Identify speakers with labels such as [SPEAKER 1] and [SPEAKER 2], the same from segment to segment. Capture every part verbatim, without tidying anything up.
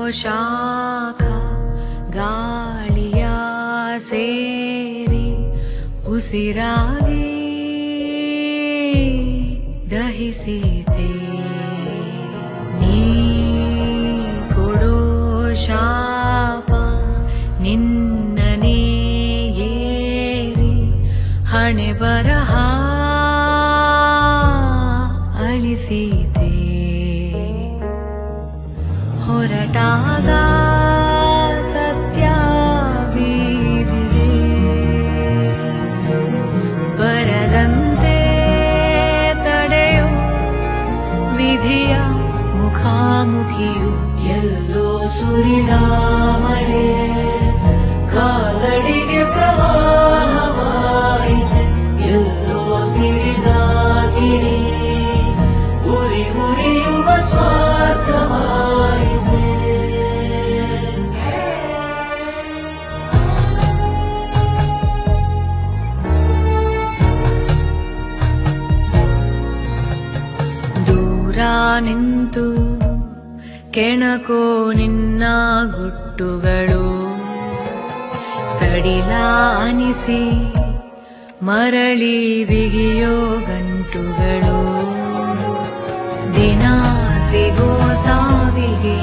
[SPEAKER 1] ಶಾಖ ಗಾಳಿಯ ಸೇರಿ ಉಸಿರಾಗಿ ದಹಿಸಿದೆ ನೀ ಕೊಡೋ ಶಾಪ ನಿನ್ನನೇ ಏರಿ ಹಣೆ ಬರಹ ಅಳಿಸಿದೆ ಹೊರಟಾಗ ಸತ್ಯ ಬೀದಿಗೆ ಬರದಂತೆ ತಡೆಯೋ ವಿಧಿಯ ಮುಖಾಮುಖಿಯು
[SPEAKER 2] ಎಲ್ಲೋ ಸುರಿದ ಮಳೆ ಕಾಲಡಿಗೆ ಪ್ರವಾಹವಾಯಿತೆ ಎಲ್ಲೋ ಸಿಡಿದ ಗಿಡಿ ಉರಿ ಉರಿಯುವ ಸ್ವಾರ್ಥವಾಯಿತೆ
[SPEAKER 1] ದೂರ ನಿಂತು ಕೆಣಕೋ ನಿನ್ನ ಗುಟ್ಟುಗಳು ಸಡಿಲ ಅನಿಸಿ ಮರಳಿ ಬಿಗಿಯೋ ಗಂಟುಗಳು ದಿನ ಸಿಗೋ ಸಾವಿಗೆ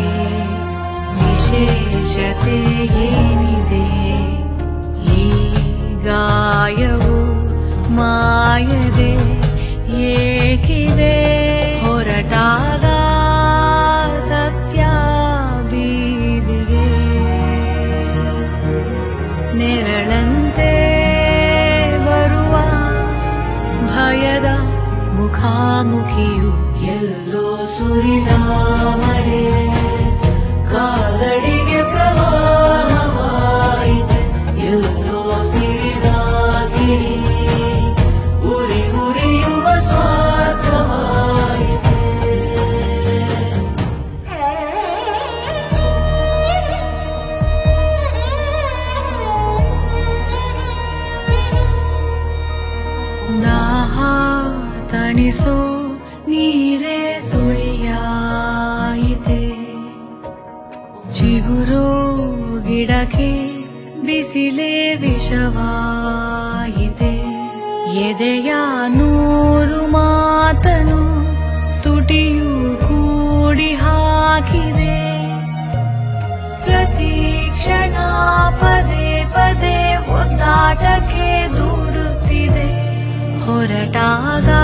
[SPEAKER 1] ವಿಶೇಷತೆ ಏನಿದೆ ಈ ಗಾಯವು ಮಾಯದೆ ಏಕಿದೆ ಹೊರಟಾಗ ನೆರಳಂತೆ ಬರುವ ಭಯದ ಮುಖಾಮುಖಿಯು
[SPEAKER 2] ಎಲ್ಲೋ ಸುರಿದ ಮಳೆ ಕಾಲಡಿಗೆ ಪ್ರವಾಹವಾಯಿತೆ ಎಲ್ಲೋ ಸಿಡಿದ ಗಿಡಿ ಉರಿ ಉರಿಯುವ ಸ್ವಾರ್ಥವಾಯಿತೆ
[SPEAKER 1] ದಾಹ ತಣಿಸೋ ನೀರೇ ಸುಳಿಯಾಯಿತೆ ಚಿಗುರೋ ಗಿಡಕ್ಕೆ ಬಿಸಿಲೇ ವಿಷವಾಯಿತೆ ಎದೆಯ ನೂರು ಮಾತನು ತುಟಿಯು ಕೂಡಿ ಹಾಕಿದೆ ಪ್ರತಿ ಕ್ಷಣ ಪದೇ ಪದೇ ಒದ್ದಾಟಕ್ಕೆ ದೂಡುತ್ತಿದೆ ಹೊರಟಾಗ